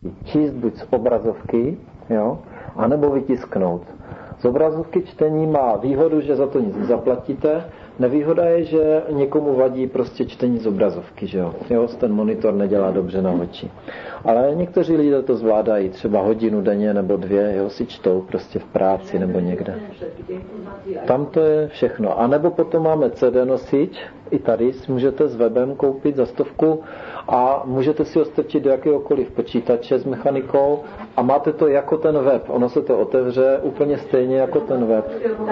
číst buď z obrazovky, jo, anebo vytisknout. Z obrazovky čtení má výhodu, že za to nic nezaplatíte. Nevýhoda je, že někomu vadí prostě čtení z obrazovky, že jo. Ten monitor nedělá dobře na oči. Ale někteří lidé to zvládají, třeba hodinu denně nebo 2, jo, si čtou prostě v práci nebo někde. Tam to je všechno. A nebo potom máme CD nosič, i tady si můžete s webem koupit za 100 a můžete si ho strčit do jakéhokoliv počítače s mechanikou a máte to jako ten web. Ono se to otevře úplně stejně jako ten web.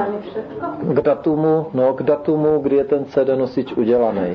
K datumu, kdy je ten CD nosič udělaný.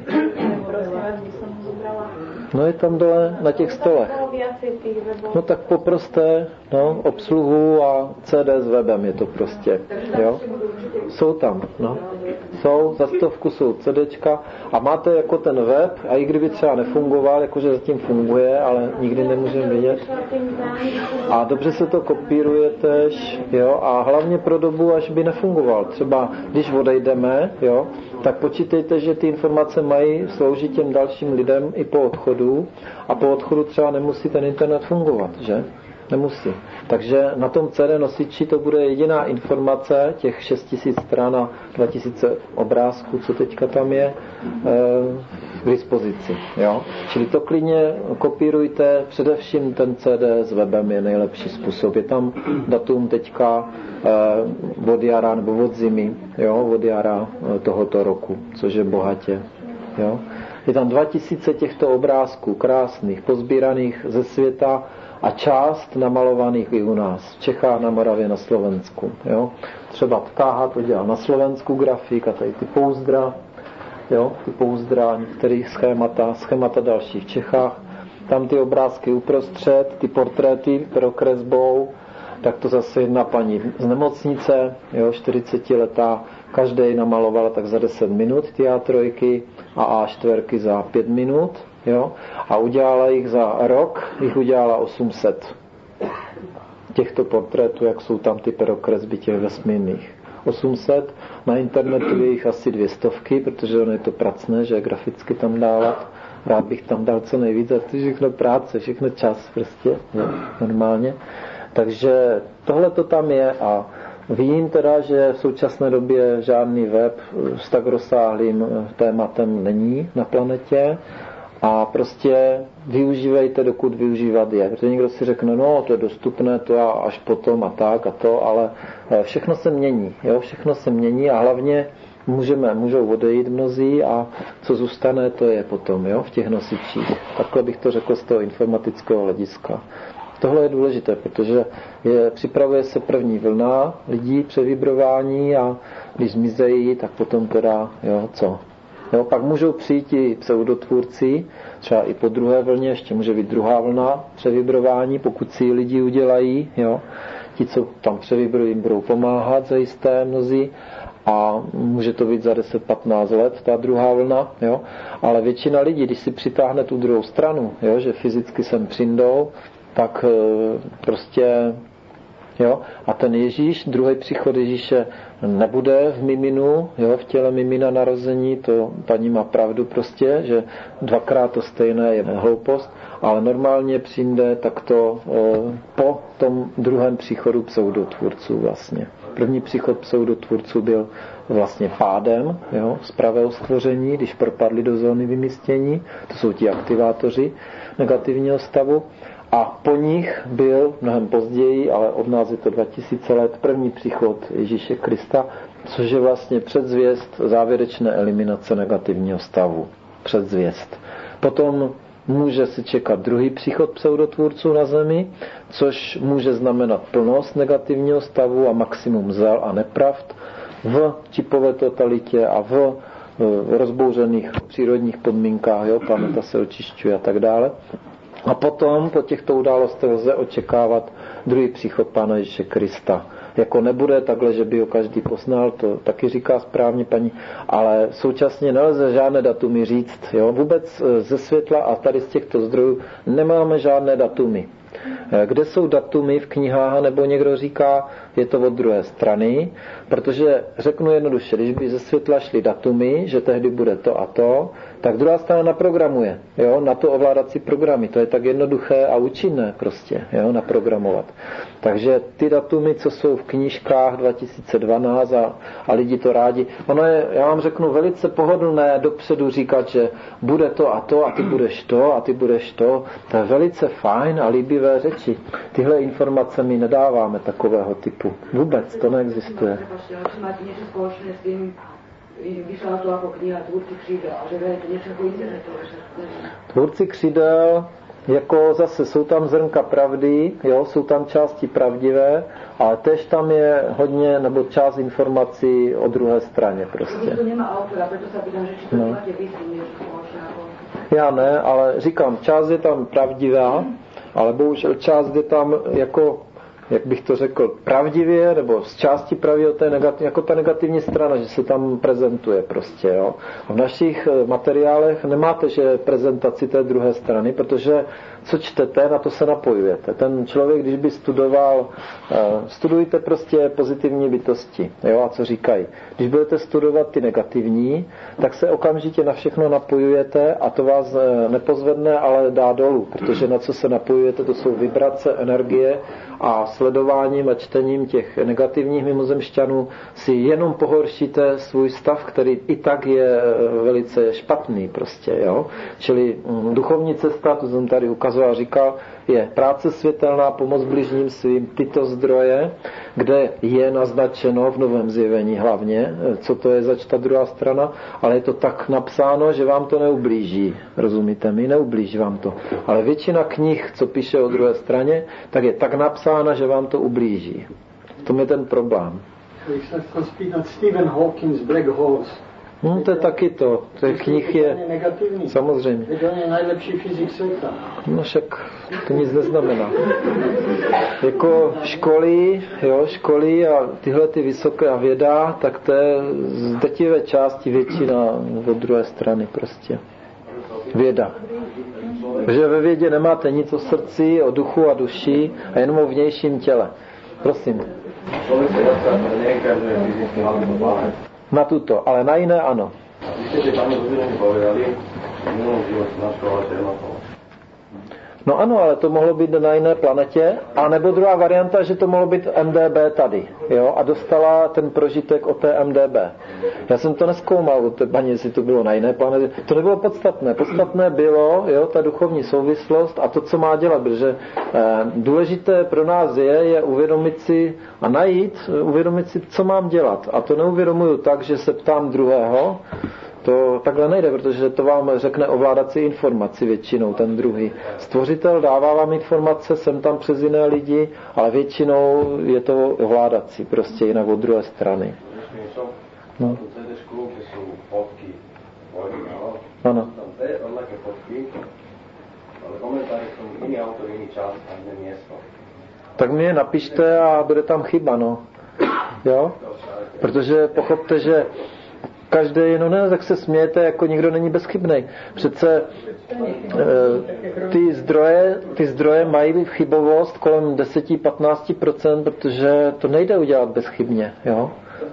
No je tam dole na těch stolech. No tak poproste, obsluhu a CD s webem je to prostě. Jo? Jsou tam, Jsou, za 100 jsou CDčka a máte jako ten web a i kdyby třeba nefungoval, jakože zatím funguje, ale nikdy nemůžeme vidět. A dobře se to kopíruje tež, jo? A hlavně pro dobu, až by nefungoval. Třeba když odejdeme, jo, tak počítejte, že ty informace mají sloužit těm dalším lidem i po odchodu a po odchodu třeba nemusí ten internet fungovat, že? Nemusí. Takže na tom CD nosiči to bude jediná informace, těch 6000 stran a 2000 obrázků, co teďka tam je, k dispozici. Jo? Čili to klidně kopírujte, především ten CD s webem je nejlepší způsob. Je tam datum teďka od jara nebo od zimy, jo? Od jara tohoto roku, což je bohatě. Jo? Je tam 2000 těchto obrázků krásných, pozbíraných ze světa a část namalovaných i u nás, v Čechách, na Moravě, na Slovensku. Jo? Třeba Tkáha to dělal na Slovensku grafik a tady ty pouzdra, některých schémata další v Čechách. Tam ty obrázky uprostřed, ty portréty prokresbou, tak to zase jedna paní z nemocnice, 40letá, každý namalovala tak za 10 minut ty A3 a A4 za 5 minut. Jo? A udělala jich za rok, udělala 800 těchto portrétů, jak jsou tam ty perokresby těch vesmírných. 800, na internetu je jich asi 200, protože ono je to pracné, že graficky tam dávat. Rád bych tam dal co nejvíc, a to je všechno práce, všechno čas prostě, jo, normálně. Takže tohle to tam je a vím teda, že v současné době žádný web s tak rozsáhlým tématem není na planetě. A prostě využívejte, dokud využívat je. Protože někdo si řekne, to je dostupné, to já až potom a tak a to, ale všechno se mění. Jo? Všechno se mění a hlavně můžou odejít mnozí a co zůstane, to je potom, jo? V těch nosičích. Takhle bych to řekl z toho informatického hlediska. Tohle je důležité, protože připravuje se první vlna lidí převibrování a když zmizejí, tak potom teda, co? Jo, pak můžou přijít i pseudotvůrci, třeba i po druhé vlně, ještě může být druhá vlna převibrování, pokud si lidi udělají, jo. Ti, co tam převibrují, jim budou pomáhat zajisté mnozí a může to být za 10-15 let ta druhá vlna, jo. Ale většina lidí, když si přitáhne tu druhou stranu, jo, že fyzicky sem přijdou, tak prostě, jo. A ten Ježíš, druhý příchod Ježíše nebude v miminu, jo, v těle mimina narození, to paní má pravdu prostě, že dvakrát to stejné je hloupost, ale normálně přijde takto po tom druhém příchodu pseudotvůrců vlastně. První příchod pseudotvůrců byl vlastně pádem, jo, z pravého stvoření, když propadli do zóny vymístění, to jsou ti aktivátoři negativního stavu. A po nich byl mnohem později, ale od nás je to 2000 let, první příchod Ježíše Krista, což je vlastně předzvěst závěrečné eliminace negativního stavu. Předzvěst. Potom může si čekat druhý příchod pseudotvůrců na zemi, což může znamenat plnost negativního stavu a maximum zel a nepravd v čipové totalitě a v rozbouřených přírodních podmínkách, jo, planeta se očišťuje a tak dále. A potom po těchto událostech lze očekávat druhý příchod Pána Ježíše Krista. Jako nebude takhle, že by ho každý poznal, to taky říká správně paní, ale současně nelze žádné datumy říct. Jo? Vůbec ze světla a tady z těchto zdrojů nemáme žádné datumy. Kde jsou datumy v knihách, nebo někdo říká, je to od druhé strany, protože řeknu jednoduše, když by ze světla šly datumy, že tehdy bude to a to, tak druhá strana naprogramuje, jo, na to ovládací programy. To je tak jednoduché a účinné prostě, jo, naprogramovat. Takže ty datumy, co jsou v knížkách 2012 a lidi to rádi, ono je, já vám řeknu, velice pohodlné dopředu říkat, že bude to a ty budeš to a ty budeš to. To je velice fajn a líbivé řeči. Tyhle informace my nedáváme takového typu. Vůbec to neexistuje. Vyšla to jako kniha Tvůrci křídel, že to něco jako internetu. Tvůrci křídel, jako zase jsou tam zrnka pravdy, jo, jsou tam části pravdivé, ale tež tam je hodně, nebo část informací o druhé straně prostě. To nemá autora, proto se pýtam, že či to máte vysvětlit. Já ne, ale říkám, část je tam pravdivá, ale bohužel část je tam jako, jak bych to řekl, pravdivě, nebo z části pravdivě, jako ta negativní strana, že se tam prezentuje prostě, jo. A v našich materiálech nemáte, že prezentaci té druhé strany, protože co čtete, na to se napojujete. Ten člověk, když by studoval, studujte prostě pozitivní bytosti, jo, a co říkají. Když budete studovat ty negativní, tak se okamžitě na všechno napojujete a to vás nepozvedne, ale dá dolů, protože na co se napojujete, to jsou vibrace, energie a sledováním a čtením těch negativních mimozemšťanů si jenom pohoršíte svůj stav, který i tak je velice špatný prostě, jo. Čili duchovní cesta, to jsem tady ukazoval, říkal, je práce světelná, pomoc bližním svým, tyto zdroje, kde je naznačeno v Novém zjevení hlavně, co to je zač ta druhá strana, ale je to tak napsáno, že vám to neublíží. Rozumíte mi? Neublíží vám to. Ale většina knih, co píše o druhé straně, tak je tak napsána, že vám to ublíží. V tom je ten problém. Stephen Hawking's Black Holes. To je taky to. Těch knih je negativní. Samozřejmě. Je to nejlepší fyzik světa. No však to nic neznamená. Jako školy a tyhle ty vysoké a věda, tak to je z drtivé části většina od druhé strany prostě. Věda. Protože ve vědě nemáte nic o srdci, o duchu a duši a jenom o vnějším těle. Prosím. Na tuto, ale na jiné ano. No ano, ale to mohlo být na jiné planetě, a nebo druhá varianta, že to mohlo být MDB tady, jo, a dostala ten prožitek od té MDB. Já jsem to nezkoumal od té paní, jestli to bylo na jiné planetě. To nebylo podstatné. Podstatné bylo, jo, ta duchovní souvislost a to, co má dělat, protože důležité pro nás je uvědomit si a uvědomit si, co mám dělat. A to neuvědomuju tak, že se ptám druhého. To takhle nejde, protože to vám řekne ovládací informaci většinou, ten druhý. Stvořitel dává vám informace, jsem tam přes jiné lidi, ale většinou je to ovládací, prostě jinak od druhé strany. No. Ano. Tak mi je napište a bude tam chyba, no. Jo? Protože pochopte, že každý, no ne, tak se smějete, jako nikdo není bezchybnej. Přece ty zdroje mají chybovost kolem 10-15%, protože to nejde udělat bezchybně, jo.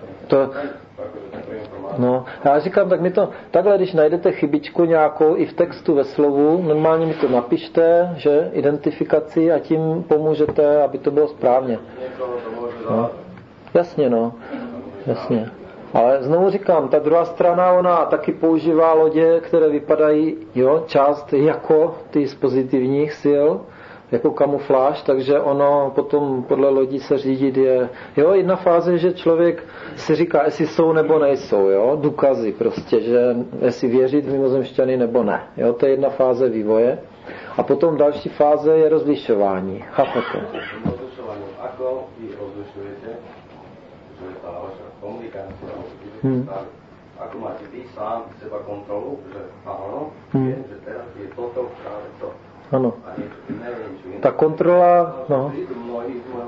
No, já říkám, tak mi to, takhle, když najdete chybičku nějakou i v textu ve slovu, normálně mi to napište, že, identifikaci a tím pomůžete, aby to bylo správně. No. Jasně, no. Jasně. Ale znovu říkám, ta druhá strana, ona taky používá lodě, které vypadají, jo, část jako ty z pozitivních sil, jako kamufláž, takže ono potom podle lodí se řídit je, jo, jedna fáze, že člověk si říká, jestli jsou nebo nejsou, jo, důkazy prostě, že jestli věřit v mimozemšťany nebo ne, jo, to je jedna fáze vývoje. A potom další fáze je rozlišování, chápete? Ako vy rozlišujete, že tá vaša komunikácia, ako máte vy sám seba kontrolu, že áno, viem, že teraz je toto práve to. Ano. A neviem, čo Ta kontrola, no.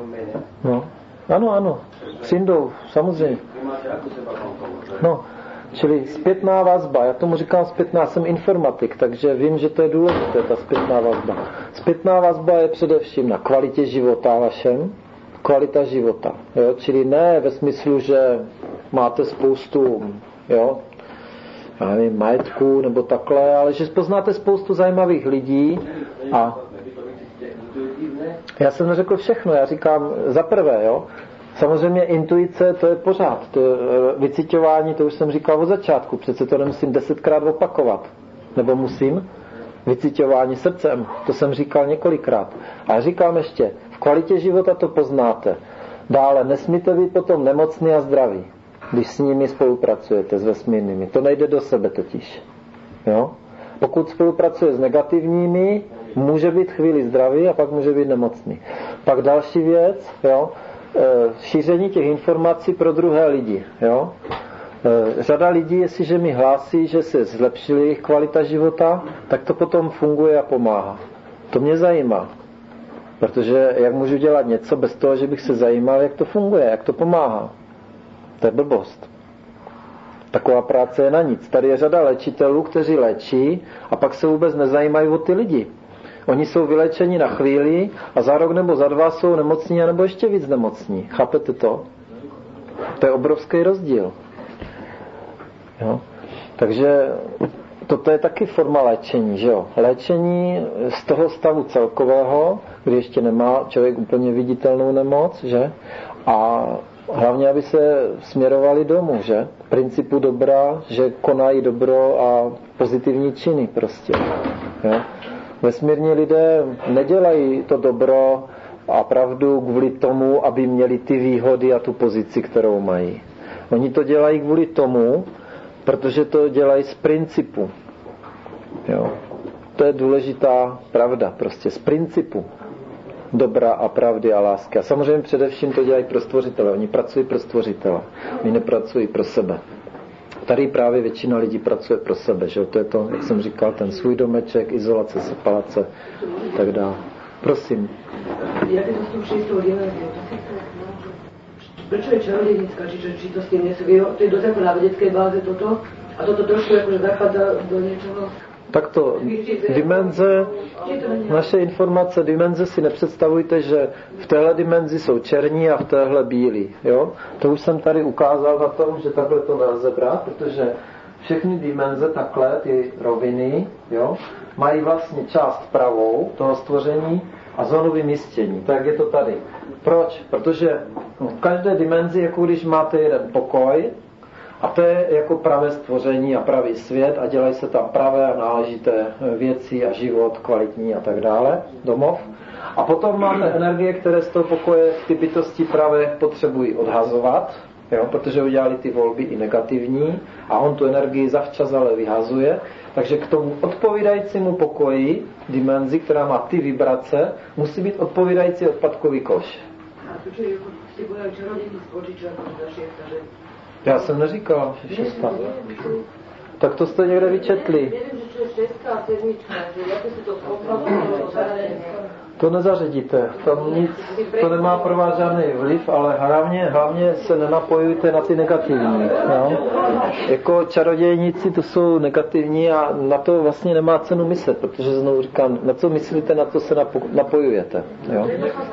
No. Ano. Sindou, samozřejmě. Vy máte ako seba kontrolu, že? No. Čili zpětná vazba, já tomu říkám zpětná, jsem informatik, takže vím, že to je důležité, ta zpětná vazba. Zpětná vazba je především na kvalitě života vašem, kvalita života, jo? Čili ne ve smyslu, že máte spoustu, jo, já nevím, majetku nebo takhle, ale že poznáte spoustu zajímavých lidí a já jsem neřekl všechno, já říkám za prvé, jo, samozřejmě intuice, to je pořád, to vyciťování, to už jsem říkal od začátku, přece to nemusím 10krát opakovat, nebo musím, vyciťování srdcem, to jsem říkal několikrát. A já říkám ještě, v kvalitě života to poznáte. Dále nesmíte být potom nemocný a zdravý, když s nimi spolupracujete, s vesmírnými. To nejde do sebe totiž. Jo? Pokud spolupracuje s negativními, může být chvíli zdravý a pak může být nemocný. Pak další věc, jo? Šíření těch informací pro druhé lidi. Jo? Řada lidí, jestliže mi hlásí, že se zlepšili jejich kvalita života, tak to potom funguje a pomáhá. To mě zajímá. Protože jak můžu dělat něco bez toho, že bych se zajímal, jak to funguje, jak to pomáhá. To je blbost. Taková práce je na nic. Tady je řada léčitelů, kteří léčí a pak se vůbec nezajímají o ty lidi. Oni jsou vyléčeni na chvíli a za rok nebo za 2 jsou nemocní a nebo ještě víc nemocní. Chápete to? To je obrovský rozdíl. Jo? Takže toto je taky forma léčení, že jo? Léčení z toho stavu celkového, kdy ještě nemá člověk úplně viditelnou nemoc, že? A hlavně, aby se směrovali domů, že? Principu dobra, že konají dobro a pozitivní činy prostě. Jo? Vesmírní lidé nedělají to dobro a pravdu kvůli tomu, aby měli ty výhody a tu pozici, kterou mají. Oni to dělají kvůli tomu, protože to dělají z principu. Jo. To je důležitá pravda, prostě z principu dobra a pravdy a lásky. A samozřejmě především to dělají pro stvořitele. Oni pracují pro stvořitele. Oni nepracují pro sebe. Tady právě většina lidí pracuje pro sebe, že? To je to, jak jsem říkal, ten svůj domeček, izolace, separace, tak dále. Prosím. Jak je to s tou čistou dimenziou? Prečo je čarodejnická, či to s tým nesúvisí? To je dosť ako na vedeckej báze toto a toto trošku akože zachádza do niečoho. Takto dimenze, naše informace, dimenze si nepředstavujte, že v téhle dimenzi jsou černí a v téhle bílí. Jo? To už jsem tady ukázal na tom, že takhle to nelze brát, protože všechny dimenze takhle, ty roviny, jo, mají vlastně část pravou toho stvoření a zónu vymístění. Tak je to tady. Proč? Protože v každé dimenzi, jako když máte jeden pokoj, a to je jako pravé stvoření a pravý svět a dělají se tam pravé a náležité věci a život kvalitní a tak dále, domov. A potom máte energie, které z toho pokoje ty bytosti pravé potřebují odhazovat, jo, protože udělali ty volby i negativní a on tu energii zavčas ale vyhazuje. Takže k tomu odpovídajícímu pokoji, dimenzi, která má ty vibrace, musí být odpovídající odpadkový koš. Já jsem neříkal, že 6. Tak to jste někde vyčetli. To nezařadíte. Tam nic, to nemá pro vás žádný vliv, ale hlavně se nenapojujte na ty negativní. Jo? Jako čarodějníci to jsou negativní a na to vlastně nemá cenu myslet, protože znovu říkám, na co myslíte, na to se napojujete. Jo?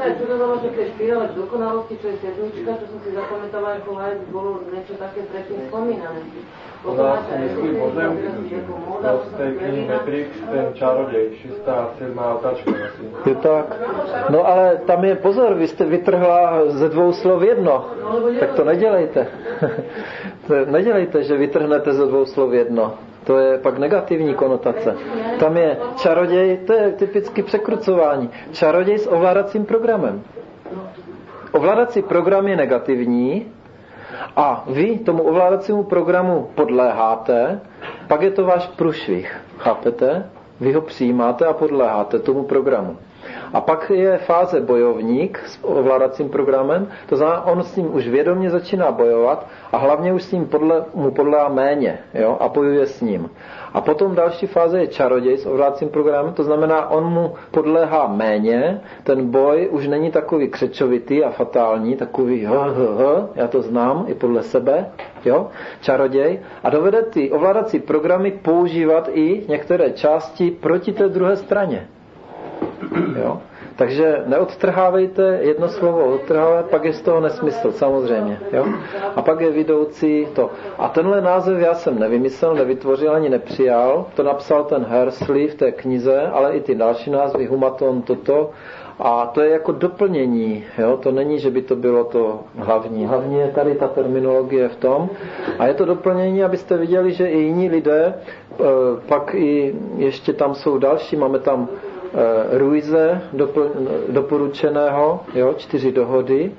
U nás myslím možná z té knihy Matrix, ten čaroděj, 6. 7. otáčka asi. Je tak. No ale tam je pozor, vy jste vytrhla ze 2 slov 1. Tak to nedělejte. Nedělejte, že vytrhnete ze 2 slov 1. To je pak negativní konotace. Tam je čaroděj, to je typicky překrucování. Čaroděj s ovládacím programem. Ovládací program je negativní, a vy tomu ovládacímu programu podléháte, pak je to váš průšvih. Chápete? Vy ho přijímáte a podléháte tomu programu. A pak je fáze bojovník s ovládacím programem, to znamená, on s ním už vědomě začíná bojovat a hlavně už s ním mu podléhá méně, jo, a bojuje s ním. A potom další fáze je čaroděj s ovládacím programem, to znamená, on mu podléhá méně, ten boj už není takový křečovitý a fatální, takový já to znám i podle sebe, jo, čaroděj, a dovede ty ovládací programy používat i některé části proti té druhé straně. Jo. Takže neodtrhávejte jedno slovo, odtrhávat, pak je z toho nesmysl, samozřejmě. Jo? A pak je vidoucí to. A tenhle název já jsem nevymyslel, nevytvořil ani nepřijal, to napsal ten Hersley v té knize, ale i ty další názvy, Humaton, toto. A to je jako doplnění, jo? To není, že by to bylo to hlavní. Hlavní je tady ta terminologie v tom. A je to doplnění, abyste viděli, že i jiní lidé, pak i ještě tam jsou další, máme tam Ruize doporučeného, jo, 4 dohody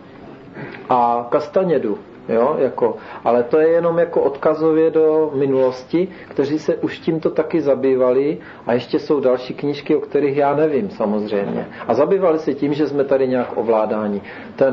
a Castanedu, jo, jako, ale to je jenom jako odkazově do minulosti, kteří se už tímto taky zabývali a ještě jsou další knížky, o kterých já nevím samozřejmě. A zabývali se tím, že jsme tady nějak ovládáni.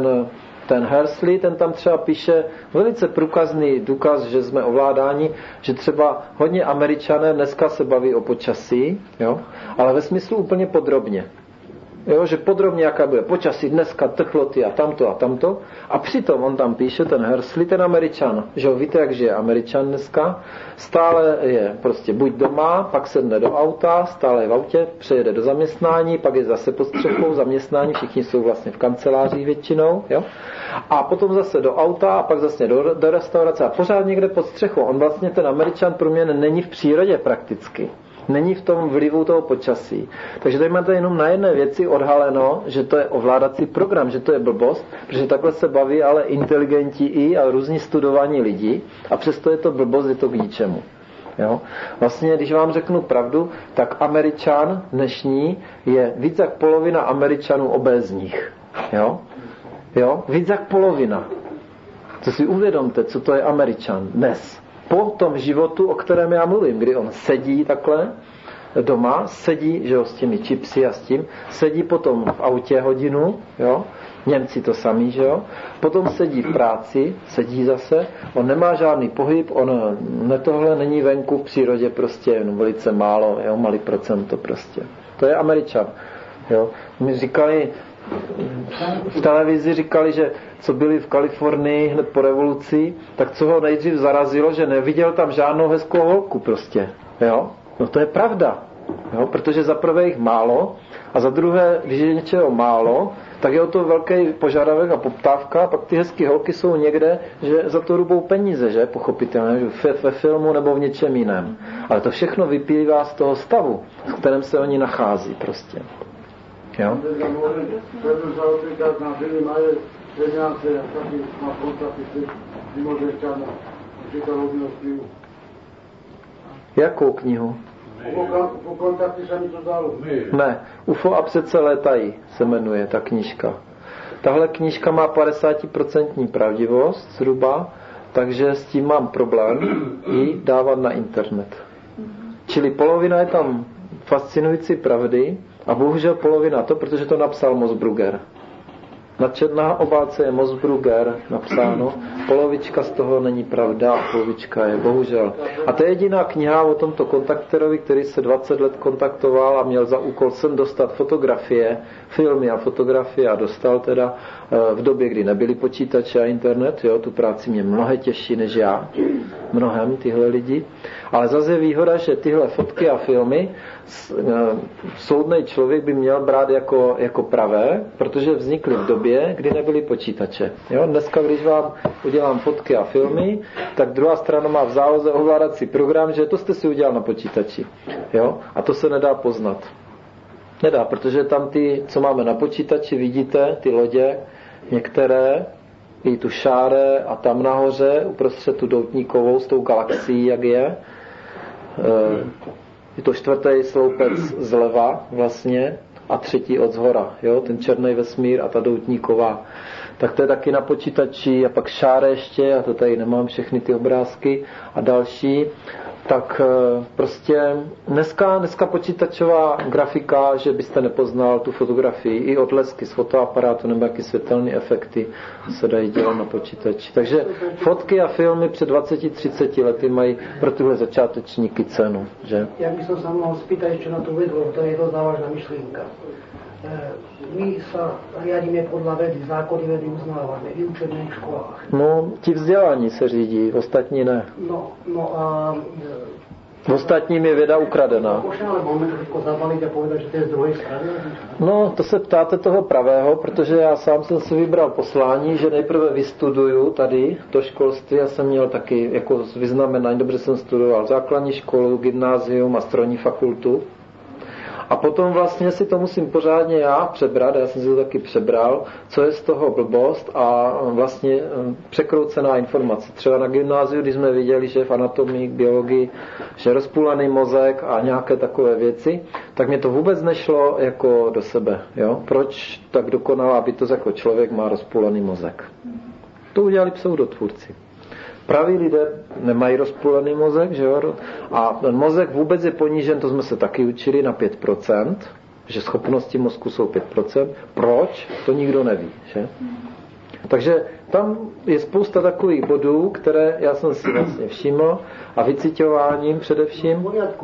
Ten Hersley, ten tam třeba píše velice průkazný důkaz, že jsme ovládáni, že třeba hodně Američané dneska se baví o počasí, jo, ale ve smyslu úplně podrobně. Jo, že podrobně jaká bude počasí dneska, teploty a tamto. A přitom on tam píše, ten Hersley, ten Američan, že jo, víte, jak žije Američan dneska, stále je prostě buď doma, pak sedne do auta, stále je v autě, přejede do zaměstnání, pak je zase pod střechou zaměstnání, všichni jsou vlastně v kancelářích většinou, jo. A potom zase do auta a pak zase do restaurace a pořád někde pod střechou. On vlastně, ten Američan, pro mě není v přírodě prakticky. Není v tom vlivu toho počasí. Takže tady máte jenom na jedné věci odhaleno, že to je ovládací program, že to je blbost, protože takhle se baví ale inteligentí i a různí studovaní lidi a přesto je to blbost, je to k ničemu. Jo? Vlastně, když vám řeknu pravdu, tak Američan dnešní je víc jak polovina Američanů obézních. Jo? Jo? Víc jak polovina. Co si uvědomte, co to je Američan dnes. Po tom životu, o kterém já mluvím, kdy on sedí takhle doma, sedí, že jo, s těmi chipsy a s tím, sedí potom v autě hodinu, jo, Němci to samý, že jo, potom sedí v práci, sedí zase, on nemá žádný pohyb, on tohle není venku v přírodě prostě jenom velice málo, jo, malý procento prostě. To je Američan, jo. My říkali, v televizi říkali, že co byli v Kalifornii hned po revoluci, tak co ho nejdřív zarazilo, že neviděl tam žádnou hezkou holku prostě. Jo? No to je pravda. Jo? Protože za prvé jich málo a za druhé, když je něčeho málo, tak je o to velký požadavek a poptávka a pak ty hezké holky jsou někde, že za to rubou peníze, že? Pochopitelně, ve filmu nebo v něčem jiném. Ale to všechno vyplývá z toho stavu, v kterém se oni nachází prostě. Jo? Jakou knihu? Ne, UFO a přece létají se jmenuje ta knížka. Tahle knížka má 50% pravdivost zhruba, takže s tím mám problém ji dávat na internet. Čili polovina je tam fascinující pravdy a bohužel polovina to, protože to napsal Mossbrugger. Na obálce je Mossbrugger napsáno, polovička z toho není pravda a polovička je, bohužel. A to je jediná kniha o tomto kontakterovi, který se 20 let kontaktoval a měl za úkol sem dostat fotografie, filmy a fotografie a dostal teda v době, kdy nebyly počítače a internet, jo, tu práci mě mnohem těžší než já, mnohem tyhle lidi. Ale zase je výhoda, že tyhle fotky a filmy soudnej člověk by měl brát jako pravé, protože vznikly v době, kdy nebyly počítače. Jo? Dneska, když vám udělám fotky a filmy, tak druhá strana má v záloze ovládací program, že to jste si udělal na počítači. Jo? A to se nedá poznat. Nedá, protože tam ty, co máme na počítači, vidíte, ty lodě, některé, i tu šáre a tam nahoře, uprostřed tu doutníkovou s tou galaxií, jak je. Je to 4. sloupec zleva vlastně a 3. od zhora, jo? Ten černý vesmír a ta doutníková. Tak to je taky na počítači a pak šáre ještě, a to tady nemám všechny ty obrázky a další. Tak prostě dneska počítačová grafika, že byste nepoznal tu fotografii, i odlesky z fotoaparátu nebo jaký světelné efekty se dají dělat na počítači. Takže fotky a filmy před 20-30 lety mají pro tyhle začátečníky cenu. Že? Ja by som sa mohol spýtať, čo na tú vedlo, to je dosť závažná myšlienka. my sa riadíme podľa vedy, zákony vedy uznávame, vyučené v školách. No, ti vzdělání se řídí, ostatní ne. No a... V ostatním je věda ukradená. No, to se ptáte toho pravého, protože já sám jsem si vybral poslání, že nejprve vystuduju tady to školství. Já jsem měl taky jako vyznamenání, dobře jsem studoval základní školu, gymnázium a strojní fakultu. A potom vlastně si to musím pořádně já přebrat, já jsem si to taky přebral, co je z toho blbost a vlastně překroucená informace. Třeba na gymnáziu, když jsme viděli, že v anatomii, biologii, že rozpůlaný mozek a nějaké takové věci, tak mě to vůbec nešlo jako do sebe. Jo? Proč tak dokonalá bytost jako člověk má rozpůlaný mozek? To udělali pseudotvůrci. Praví lidé nemají rozpůlený mozek, že jo? A ten mozek vůbec je ponížen, to jsme se taky učili, na 5%, že schopnosti mozku jsou 5%. Proč? To nikdo neví, že? Takže tam je spousta takových bodů, které já jsem si vlastně všiml a vyciťováním především.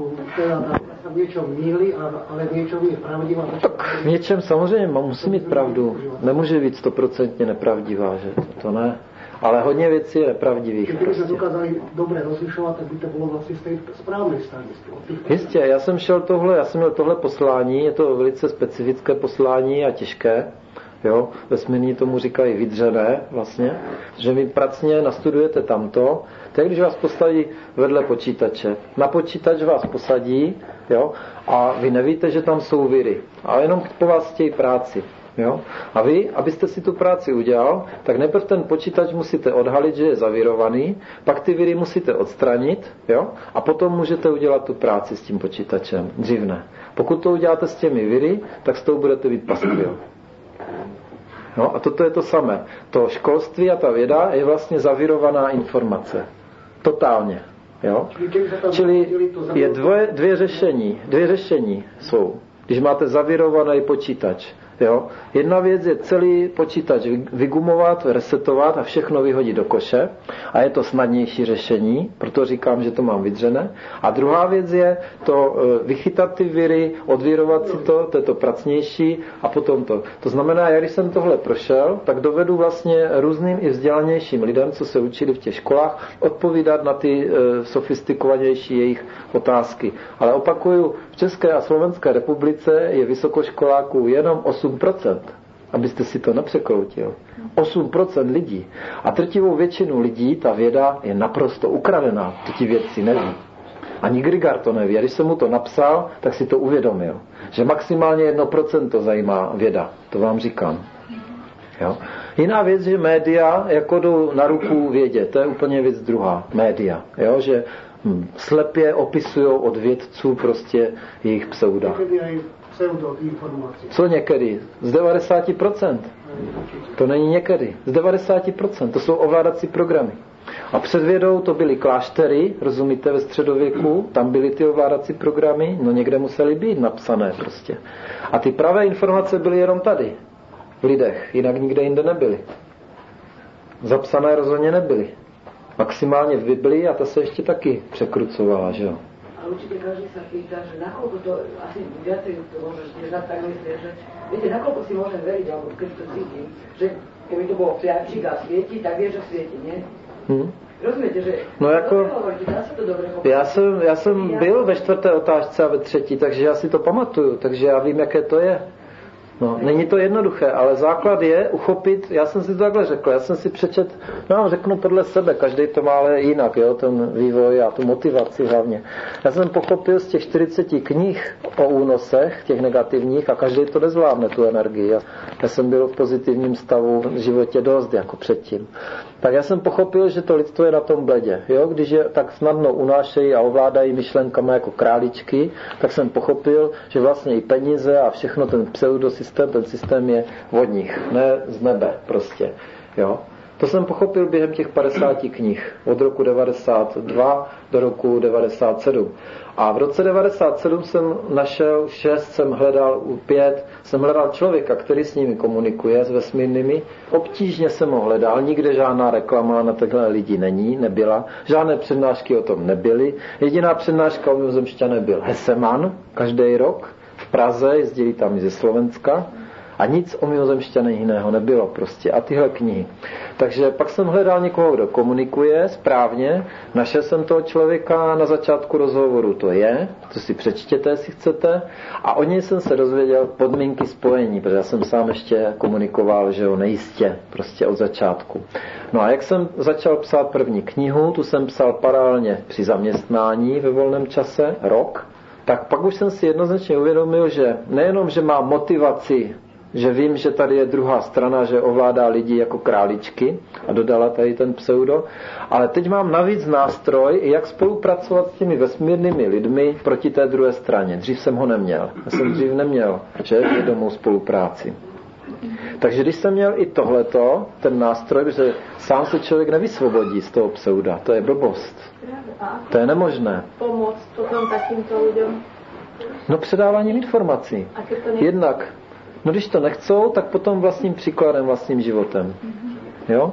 V něčem mýli, ale v něčem je pravdivá. Tak v něčem samozřejmě musí mít pravdu. Nemůže být 100% nepravdivá, že? To ne. Ale hodně věcí je nepravdivých. Kdyby se dokázali dobře rozlišovat, tak by to bylo vlastně z té správné strany. Jistě, já jsem měl tohle poslání, je to velice specifické poslání a těžké. Jo, vesmírní tomu říkají vydřené vlastně, že vy pracně nastudujete tamto, tak když vás postaví vedle počítače. Na počítač vás posadí, jo, a vy nevíte, že tam jsou viry, ale jenom po vás chtějí práci. Jo? A vy, abyste si tu práci udělal, tak nejprve ten počítač musíte odhalit, že je zavírovaný, pak ty viry musíte odstranit, jo? A potom můžete udělat tu práci s tím počítačem. Dřív ne. Pokud to uděláte s těmi viry, tak s tou budete být paskvil. No a toto je to samé. To školství a ta věda je vlastně zavírovaná informace. Totálně. Jo? Čili je dvě řešení jsou. Když máte zavírovaný počítač, jo? Jedna věc je celý počítač vygumovat, resetovat a všechno vyhodit do koše a je to snadnější řešení, proto říkám, že to mám vydřené. A druhá věc je to vychytat ty viry, odvírovat si to je to pracnější a potom to. To znamená, já když jsem tohle prošel, tak dovedu vlastně různým i vzdělanějším lidem, co se učili v těch školách, odpovídat na ty sofistikovanější jejich otázky. Ale opakuju, v České a Slovenské republice je vysokoškoláků jenom 8%, abyste si to nepřekroutil. 8% lidí. A drtivou většinu lidí ta věda je naprosto ukradená. To ti vědci neví. Ani Grigar to neví. A když jsem mu to napsal, tak si to uvědomil. Že maximálně 1% to zajímá věda. To vám říkám. Jo? Jiná věc, že média jako jdou na ruku vědě. To je úplně věc druhá. Média. Jo? Že slepě opisují od vědců prostě jejich pseuda. Co někdy? Z 90%. To není někdy. Z 90%. To jsou ovládací programy. A před vědou to byly kláštery, rozumíte, ve středověku, tam byly ty ovládací programy, no někde musely být napsané prostě. A ty pravé informace byly jenom tady, v lidech, jinak nikde jinde nebyly. Zapsané rozhodně nebyly. Maximálně v Biblii a ta se ještě taky překrucovala, že jo. A určite každý sa pýta, že nakoľko to, asi viacej to môžeš tiež tak myslieť, že viete, nakoľko si môžem veriť, alebo keď to cítim, že keby to bol priamčík a svieti, tak vie, že svieti, nie? Rozumiete, že... No jako, dá sa to dobre pochopit. já jsem byl ve 4. otázce a ve 3., takže já si to pamatuju, takže já vím, jaké to je. No, není to jednoduché, ale základ je uchopit, já jsem si to takhle řekl, já jsem si přečet, no řeknu podle sebe, každý to má ale jinak, jo, ten vývoj a tu motivaci hlavně. Já jsem pochopil z těch 40 knih o únosech, těch negativních, a každý to nezvládne, tu energii. Já jsem byl v pozitivním stavu v životě dost, jako předtím. Tak já jsem pochopil, že to lidstvo je na tom bledě, jo, když je tak snadno unášejí a ovládají myšlenkama jako králičky, tak jsem pochopil, že vlastně i peníze a všechno ten pseudosystém, ten systém je od nich, ne z nebe prostě, jo. To jsem pochopil během těch 50 knih, od roku 92 do roku 97. A v roce 97 jsem našel 6, jsem hledal 5, jsem hledal člověka, který s nimi komunikuje, s vesmírnými. Obtížně jsem ho hledal, nikde žádná reklama na takhle lidi nebyla, žádné přednášky o tom nebyly. Jediná přednáška o mimozemšťanech byl Heseman, každý rok v Praze, jezdili tam i ze Slovenska. A nic o mimozemšťanech jiného nebylo prostě. A tyhle knihy. Takže pak jsem hledal někoho, kdo komunikuje správně. Našel jsem toho člověka na začátku rozhovoru, to si přečtěte, jestli chcete. A o něj jsem se dozvěděl podmínky spojení, protože já jsem sám ještě komunikoval, že jo, nejistě, prostě od začátku. No a jak jsem začal psát první knihu, tu jsem psal paralelně při zaměstnání ve volném čase, rok, tak pak už jsem si jednoznačně uvědomil, že nejenom, že mám motivaci, že vím, že tady je druhá strana, že ovládá lidi jako králičky a dodala tady ten pseudo, ale teď mám navíc nástroj, jak spolupracovat s těmi vesmírnými lidmi proti té druhé straně. Dřív jsem ho neměl. Já jsem dřív neměl, že vědomou spolupráci. Takže když jsem měl i tohleto, ten nástroj, že sám se člověk nevysvobodí z toho pseuda, to je blbost. To je nemožné. Pomoct potom takýmto lidem? No předáváním informací. Jednak, no když to nechcou, tak potom vlastním příkladem, vlastním životem. Jo?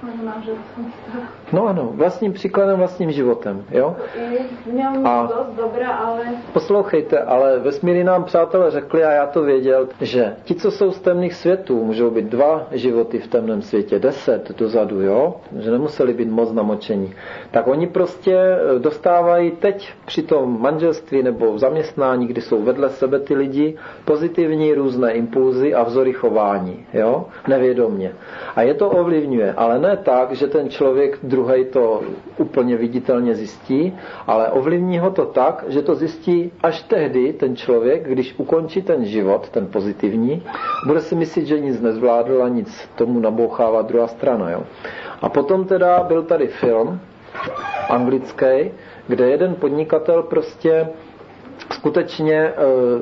No ano, vlastním příkladem, vlastním životem. Jo? A dost dobrá, ale... Poslouchejte, ale vesmíry nám přátelé řekli, a já to věděl, že ti, co jsou z temných světů, můžou být 2 životy v temném světě, 10 dozadu, jo? Že nemuseli být moc namočení. Tak oni prostě dostávají teď při tom manželství nebo v zaměstnání, kdy jsou vedle sebe ty lidi, pozitivní různé impulzy a vzory chování, jo? Nevědomně. A je to ovlivňuje, ale ne tak, že ten člověk druhej to úplně viditelně zjistí, ale ovlivní ho to tak, že to zjistí až tehdy ten člověk, když ukončí ten život, ten pozitivní, bude si myslet, že nic nezvládl a nic tomu nabouchává druhá strana. Jo? A potom teda byl tady film anglický, kde jeden podnikatel prostě skutečně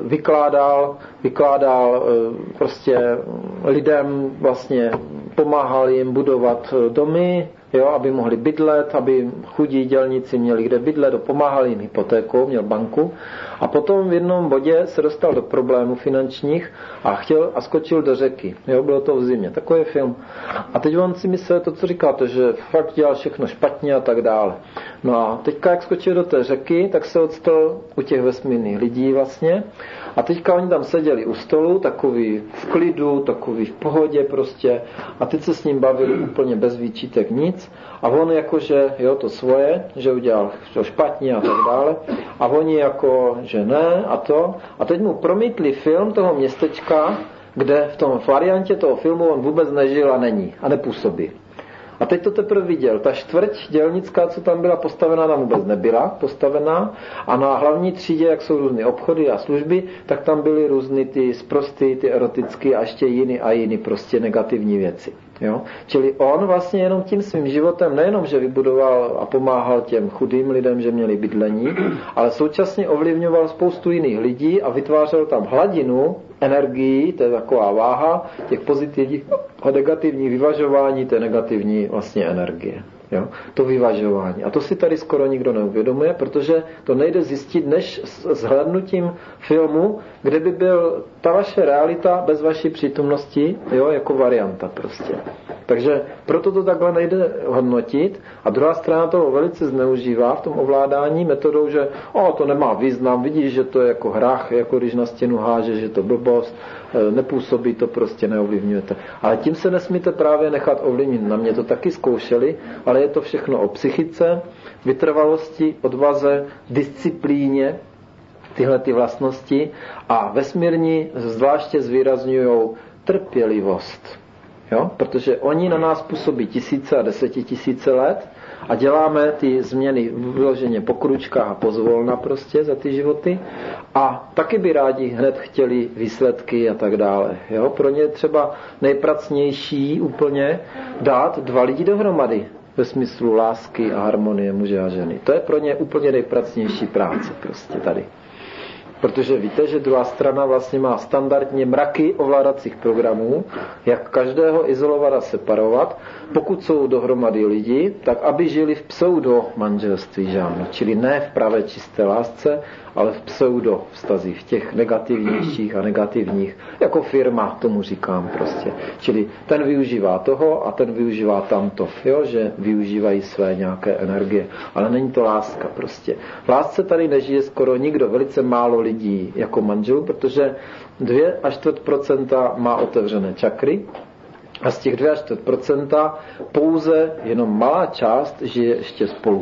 vykládal prostě lidem, vlastně pomáhal jim budovat domy, jo, aby mohli bydlet, aby chudí dělníci měli kde bydlet, pomáhal jim hypotékou, měl banku a potom v jednom bodě se dostal do problémů finančních a skočil do řeky. Jo, bylo to v zimě, takový film. A teď on si myslel to, co říkáte, že fakt dělal všechno špatně a tak dále. No a teďka, jak skočil do té řeky, tak se odstal u těch vesmírných lidí vlastně. A teďka oni tam seděli u stolu, takový v klidu, takový v pohodě prostě. A teď se s ním bavili úplně bez výčitek nic. A on jakože, jo, to svoje, že udělal to špatně a tak dále. A oni jako, že ne a to. A teď mu promítli film toho městečka, kde v tom variantě toho filmu on vůbec nežil a není. A nepůsobí. A teď to teprve viděl. Ta čtvrť dělnická, co tam byla postavená, tam vůbec nebyla postavená. A na hlavní třídě, jak jsou různé obchody a služby, tak tam byly různé ty sprostý, ty erotické a ještě jiný prostě negativní věci. Jo? Čili on vlastně jenom tím svým životem nejenom, že vybudoval a pomáhal těm chudým lidem, že měli bydlení, ale současně ovlivňoval spoustu jiných lidí a vytvářel tam hladinu energií, to je taková váha těch pozitivních a negativních vyvažování té negativní vlastně energie. Jo? To vyvažování. A to si tady skoro nikdo neuvědomuje, protože to nejde zjistit než s hlédnutím filmu, kde by byl ta vaše realita bez vaší přítomnosti, jo, jako varianta prostě. Takže proto to takhle nejde hodnotit a druhá strana toho velice zneužívá v tom ovládání metodou, že to nemá význam, vidíš, že to je jako hrách, jako když na stěnu háže, že to blbost, nepůsobí to, prostě neovlivňujete. Ale tím se nesmíte právě nechat ovlivnit. Na mě to taky zkoušeli, ale je to všechno o psychice, vytrvalosti, odvaze, disciplíně, tyhle ty vlastnosti a vesmírní zvláště zvýrazňují trpělivost. Jo? Protože oni na nás působí tisíce a desetitisíce let a děláme ty změny vyloženě po kručkách a pozvolna prostě za ty životy a taky by rádi hned chtěli výsledky a tak dále. Jo? Pro ně je třeba nejpracnější úplně dát 2 lidi dohromady ve smyslu lásky a harmonie muže a ženy. To je pro ně úplně nejpracnější práce prostě tady. Protože víte, že druhá strana vlastně má standardně mraky ovládacích programů, jak každého izolovat a separovat, pokud jsou dohromady lidi, tak aby žili v pseudo manželství, že ano, čili ne v pravé čisté lásce, ale v pseudo vztazích, v těch negativnějších a negativních, jako firma, tomu říkám prostě. Čili ten využívá toho a ten využívá tamto, jo, že využívají své nějaké energie, ale není to láska prostě. V lásce tady nežije skoro nikdo, velice málo lidí jako manželů, protože 2,25% má otevřené čakry a z těch 2,25% pouze jenom malá část žije ještě spolu.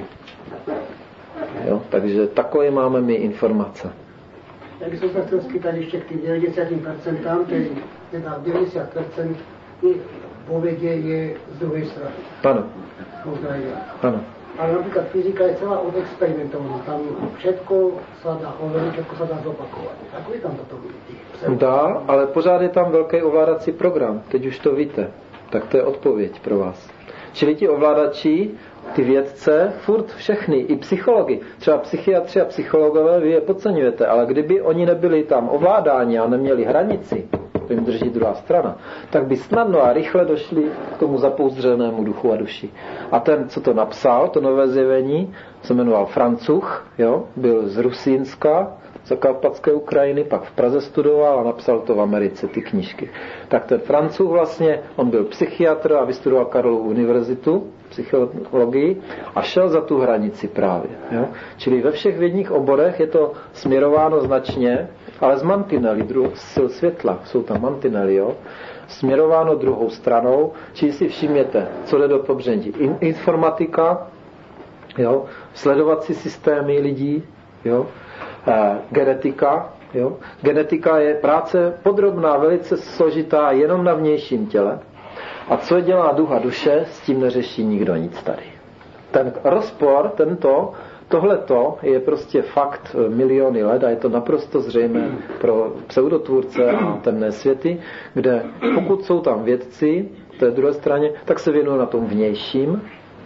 Jo? Takže takové máme my informace. Ja by som sa chcel spýtať ešte k tým 90%, teda 90% vo vede je z druhej strany. Ano. Ano. Ale napríklad fyzika je celá odexperimentovaná. Tam všetko sa dá overiť, všetko sa dá zopakovať. Ako je tam toto vidíte? Dá, ale pořád je tam velký ovládací program. Teď už to víte. Tak to je odpověď pro vás. Čili ti ovládači, ty vědce, furt všechny, i psychologi, třeba psychiatři a psychologové, vy je podceňujete, ale kdyby oni nebyli tam ovládáni a neměli hranici, to jim drží druhá strana, tak by snadno a rychle došli k tomu zapouzdřenému duchu a duši. A ten, co to napsal, to nové zjevení, se jmenoval Francuch, jo, byl z Rusínska, Zakarpatské Ukrajiny, pak v Praze studoval a napsal to v Americe, ty knížky. Tak ten Francouz vlastně, on byl psychiatr a vystudoval Karlovu univerzitu, psychologii a šel za tu hranici právě. Jo? Čili ve všech vědních oborech je to směrováno značně, ale z mantinely, sil světla, jsou tam mantinely, jo? Směrováno druhou stranou, čili si všimněte, co jde do pobřeží. Informatika, jo? Sledovací systémy lidí, jo? Genetika. Jo? Genetika je práce podrobná, velice složitá, jenom na vnějším těle. A co dělá duch a duše, s tím neřeší nikdo nic tady. Ten rozpor, tohleto je prostě fakt miliony let a je to naprosto zřejmé pro pseudotvůrce a temné světy, kde pokud jsou tam vědci, té druhé straně, tak se věnují na tom vnějším,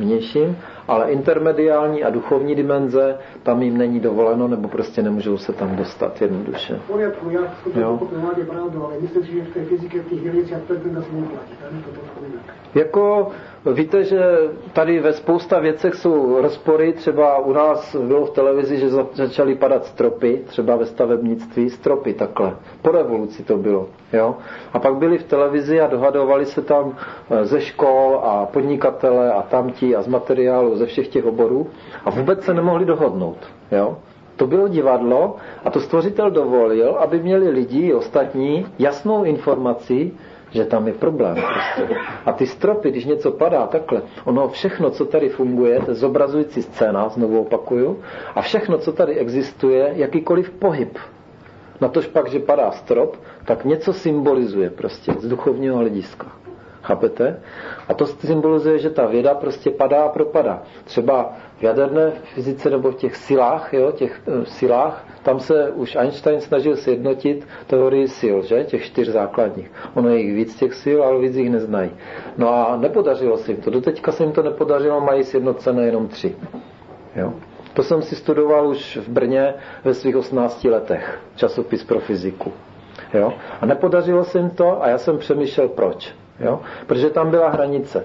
ale intermediální a duchovní dimenze tam jim není dovoleno, nebo prostě nemůžou se tam dostat jednoduše. Máte pravdu, ale myslím si, že v té fyzike těch 90% se neplatí. Jako víte, že tady ve spousta věcech jsou rozpory, třeba u nás bylo v televizi, že začaly padat stropy, třeba ve stavebnictví, stropy takhle. Po revoluci to bylo. Jo? A pak byli v televizi a dohadovali se tam ze škol a podnikatele a tamti a z materiálu ze všech těch oborů a vůbec se nemohli dohodnout. Jo? To bylo divadlo a to stvořitel dovolil, aby měli lidi ostatní jasnou informaci, že tam je problém. Prostě. A ty stropy, když něco padá takhle, ono všechno, co tady funguje, to je zobrazující scéna, znovu opakuju, a všechno, co tady existuje, jakýkoliv pohyb, natož pak, že padá strop, tak něco symbolizuje prostě z duchovního hlediska. Chápete? A to symbolizuje, že ta věda prostě padá a propadá. Třeba v jaderné fyzice nebo v těch silách, silách, tam se už Einstein snažil sjednotit teorii sil, že? Těch 4 základních. Ono je jich víc těch sil, ale víc jich neznají. No a nepodařilo se jim to. Doteďka se jim to nepodařilo, mají sjednocené jenom 3. Jo? To jsem si studoval už v Brně ve svých 18 letech. Časopis pro fyziku. Jo? A nepodařilo se jim to a já jsem přemýšlel proč. Jo? Protože tam byla hranice.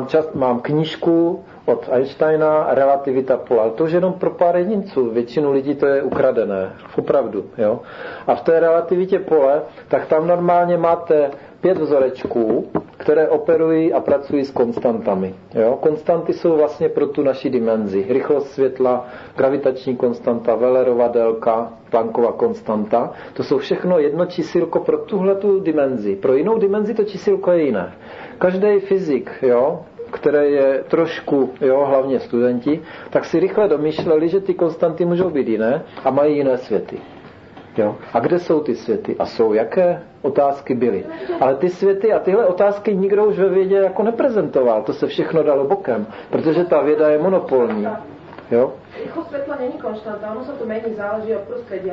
Mám knížku od Einsteina Relativita pola, ale to už jenom pro pár jedinců. Většinu lidí to je ukradené. Opravdu. Jo? A v té relativitě pole, tak tam normálně máte 5 vzorečků, které operují a pracují s konstantami. Jo? Konstanty jsou vlastně pro tu naši dimenzi. Rychlost světla, gravitační konstanta, Wellerova délka, Planckova konstanta. To jsou všechno jedno čísilko pro tuhletu dimenzi. Pro jinou dimenzi to čísilko je jiné. Každý fyzik, jo, které je trošku, jo, hlavně studenti, tak si rychle domýšleli, že ty konstanty můžou být jiné a mají jiné světy. Jo? A kde jsou ty světy? A jsou jaké? Otázky byly. Ale ty světy a tyhle otázky nikdo už ve vědě jako neprezentoval. To se všechno dalo bokem, protože ta věda je monopolní. Jo? Rychlost světla není konštanta, ono se to mení, záleží od prostředí.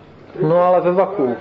No ale ve vakuu.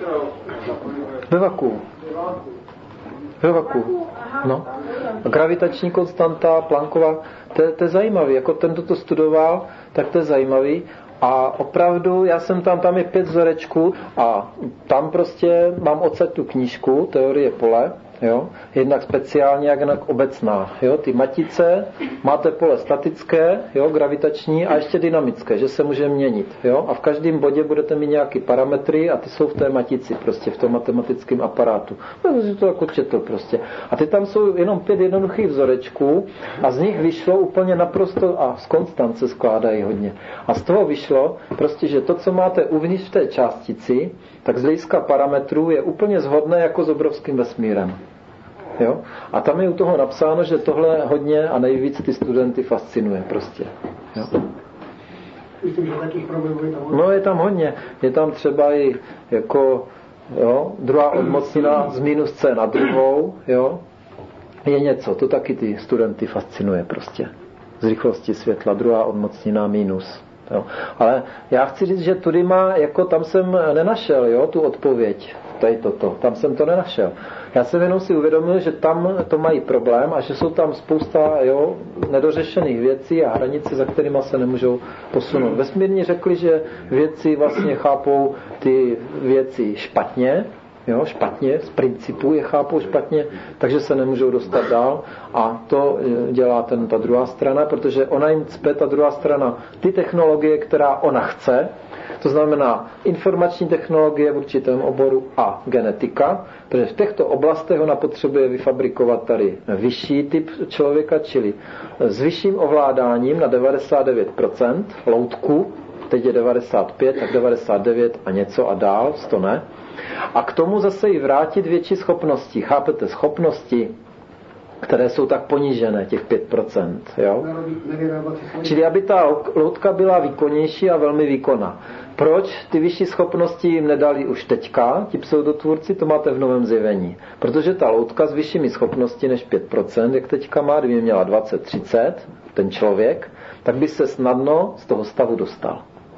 No. Gravitační konstanta, Planckova, to je zajímavý. Jako ten, kdo to studoval, tak to je zajímavý. A opravdu, já jsem tam je 5 vzorečků a tam prostě mám odsaď tu knížku Teorie pole, Jo? Jednak speciální, jednak obecná. Jo? Ty matice, máte pole statické, jo? Gravitační a ještě dynamické, že se může měnit. Jo? A v každém bodě budete mít nějaké parametry a ty jsou v té matici, prostě v tom matematickém aparátu. No, to to jako četl prostě. A ty tam jsou jenom 5 jednoduchých vzorečků a z nich vyšlo úplně naprosto, a z konstant se skládají hodně. A z toho vyšlo prostě, že to, co máte uvnitř v té částici, tak z hlediska parametrů je úplně shodné jako s obrovským vesmírem. Jo? A tam je u toho napsáno, že tohle hodně a nejvíc ty studenty fascinuje prostě. Jo? Myslím, že takých problémů je tam hodně. No je tam hodně. Je tam třeba i jako druhá odmocnina z minus c na druhou. Jo? Je něco, to taky ty studenty fascinuje prostě. Z rychlosti světla, druhá odmocnina minus. Jo. Ale já chci říct, že tudy má, jako tam jsem nenašel, jo, tu odpověď, tady toto, tam jsem to nenašel. Já jsem jenom si uvědomil, že tam to mají problém a že jsou tam spousta, jo, nedořešených věcí a hranice, za kterými se nemůžou posunout. Vesmírní řekli, že vědci vlastně chápou ty věci špatně, jo, špatně, z principu je chápou špatně, takže se nemůžou dostat dál a to dělá ta druhá strana, protože ona jim cpe, ta druhá strana, ty technologie, která ona chce, to znamená informační technologie v určitém oboru a genetika, protože v těchto oblastech ona potřebuje vyfabrikovat tady vyšší typ člověka, čili s vyšším ovládáním na 99% loutku, teď je 95, tak 99 a něco a dál, 100 ne. A k tomu zase i vrátit větší schopnosti. Chápete? Schopnosti, které jsou tak ponížené, těch 5%. Jo? Čili aby ta loutka byla výkonnější a velmi výkonná. Proč ty vyšší schopnosti jim nedali už teďka, ti pseudotvůrci, to máte v Novém zjevení. Protože ta loutka s vyššími schopnosti než 5%, jak teďka má, kdyby měla 20-30, ten člověk, tak by se snadno z toho stavu dostal.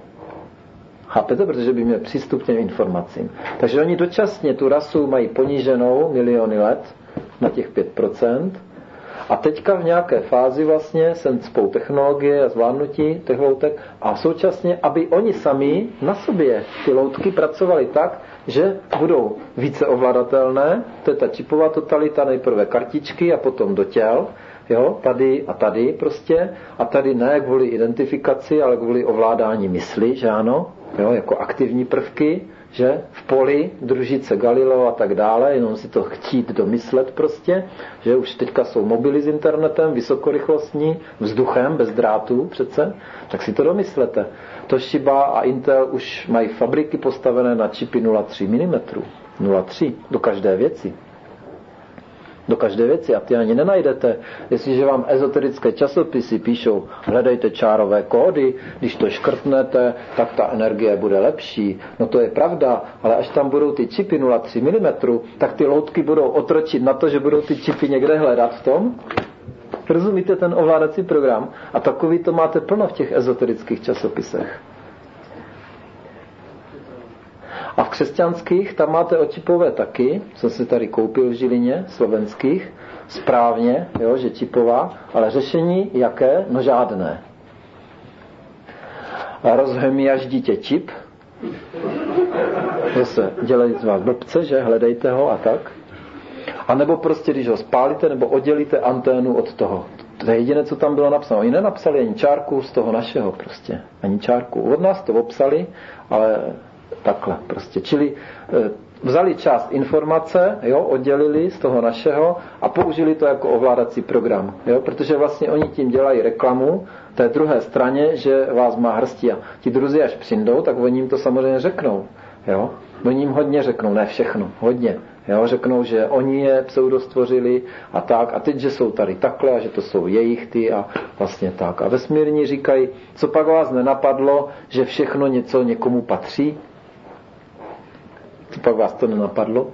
Chápete? Protože by měl přístup k těm informacím. Takže oni dočasně tu rasu mají poníženou miliony let na těch 5%. A teďka v nějaké fázi vlastně se cpou technologie a zvládnutí těch loutek a současně, aby oni sami na sobě ty loutky pracovali tak, že budou více ovladatelné, to je ta čipová totalita, nejprve kartičky a potom do těl, jo, tady a tady prostě, a tady ne kvůli identifikaci, ale kvůli ovládání mysli, že ano, jo, jako aktivní prvky, že v poli družice Galileo a tak dále, jenom si to chtít domyslet prostě, že už teďka jsou mobily s internetem, vysokorychlostní, vzduchem, bez drátů přece, tak si to domyslete. Toshiba a Intel už mají fabriky postavené na čipy 0,3 mm. 0,3 do každé věci. Do každé věci a ty ani nenajdete. Jestliže vám ezoterické časopisy píšou, hledejte čárové kódy, když to škrtnete, tak ta energie bude lepší. No to je pravda, ale až tam budou ty čipy 0,3 mm, tak ty loutky budou otročit na to, že budou ty čipy někde hledat v tom. Rozumíte ten ovládací program? A takový to máte plno v těch ezoterických časopisech. A v křesťanských tam máte očipové taky, jsem si tady koupil v Žilině, slovenských, správně, jo, že čipová, ale řešení jaké? No žádné. A rozhemí až dítě čip, zase dělají z vás blbce, že hledejte ho a tak. A nebo prostě, když ho spálíte, nebo oddělíte anténu od toho. To je jediné, co tam bylo napsáno. Oni nenapsali ani čárku z toho našeho prostě. Ani čárku. Od nás to obsali, ale takhle prostě. Čili vzali část informace, jo, oddělili z toho našeho a použili to jako ovládací program. Jo, protože vlastně oni tím dělají reklamu té druhé straně, že vás má hrstí. A ti druzí, až přijdou, tak oni jim to samozřejmě řeknou. Jo. Oni jim hodně řeknou, ne všechno, hodně. Jo, řeknou, že oni je pseudostvořili a tak. A teď, že jsou tady takhle a že to jsou jejich ty a vlastně tak. A vesmírní říkají, co pak vás nenapadlo, že všechno něco někomu patří? Co pak vás to nenapadlo?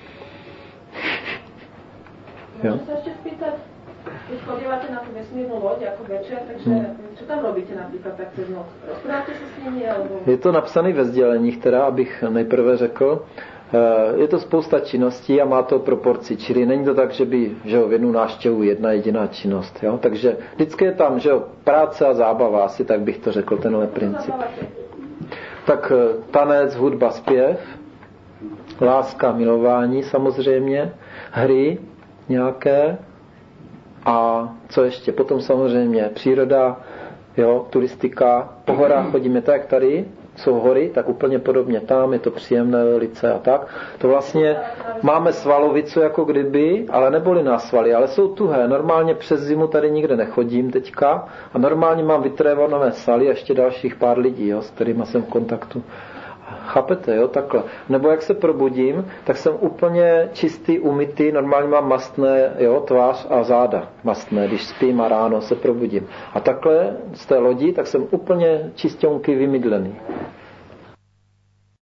Môžem sa ešte spýtať, keď chodívate na tú vesmírnu loď ako večer, takže čo tam robíte napríklad tak cez noc? Rozprávate sa s nimi? Alebo... Je to napsané ve sděleních, teda, abych nejprve řekl. Je to spousta činností a má to proporci, čili není to tak, že by že v jednu návštěvu jedna jediná činnost. Jo? Takže vždycky je tam že práce a zábava, asi tak bych to řekl, tenhle princip. Tak tanec, hudba, zpěv, láska, milování samozřejmě, hry, nějaké. A co ještě? Potom samozřejmě příroda, jo, turistika. Po horách chodíme tak, jak tady jsou hory, tak úplně podobně tam, je to příjemné velice a tak. To vlastně máme svalovicu jako kdyby, ale neboli na svaly, ale jsou tuhé. Normálně přes zimu tady nikde nechodím teďka a normálně mám vytrévanové svaly a ještě dalších pár lidí, jo, s kterými jsem v kontaktu. Chápete, jo, takhle. Nebo jak se probudím, tak jsem úplně čistý, umytý, normálně mám mastné, jo, tvář a záda mastné, když spím a ráno se probudím. A takhle z té lodi, tak jsem úplně čistěnky vymydlený.